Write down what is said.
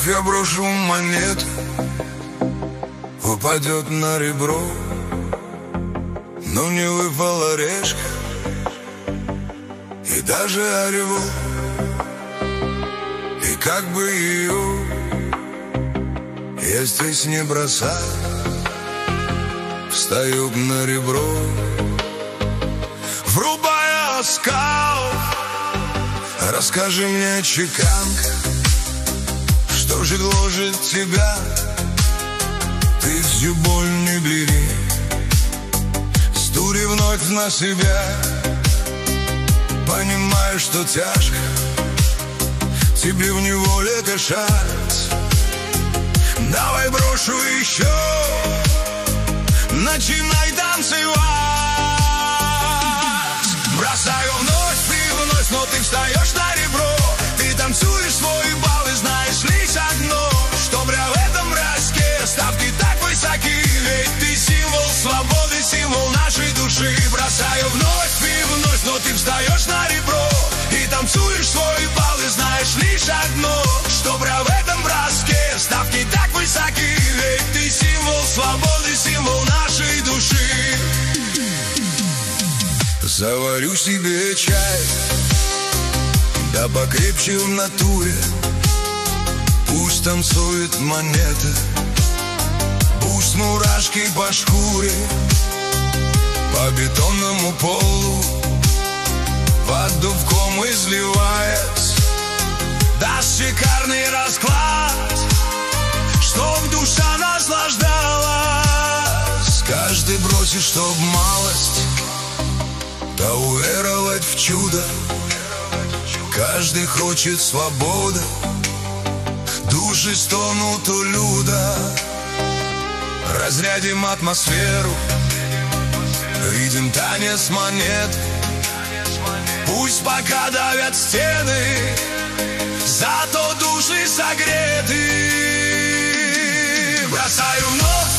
Вновь я брошу монету, упадет на ребро, но не выпала орешка и даже орел. И как бы ее я здесь не бросаю, встаю на ребро, врубая оскал. Расскажи мне, чеканка, что же гложет тебя? Ты всю боль не бери, стури вновь на себя. Понимаю, что тяжко тебе в неволе дышать. Давай брошу еще, начинай танцевать. Бросаю вновь и вновь, но ты встаешь на ребро. Ты танцуешь свой бал и знаешь лишь одно, что в этом роске ставки так высоки. Ведь ты символ свободы, символ нашей души. Бросаю вновь и вновь, но ты встаешь на ребро. И танцуешь свой бал и знаешь лишь одно, что в этом броске ставки так высоки. Ведь ты символ свободы, символ нашей души. Заварю себе чай, да покрепче в натуре. Пусть танцует монета, пусть мурашки по шкуре, по бетонному полу, под дубком изливаясь, даст шикарный расклад, чтоб душа наслаждалась. Каждый бросит, чтоб малость, да уверовать в чудо. Каждый хочет свободы, души стонут у люда. Разрядим атмосферу, видим танец монет. Пусть пока давят стены, зато души согреты. Бросаю вновь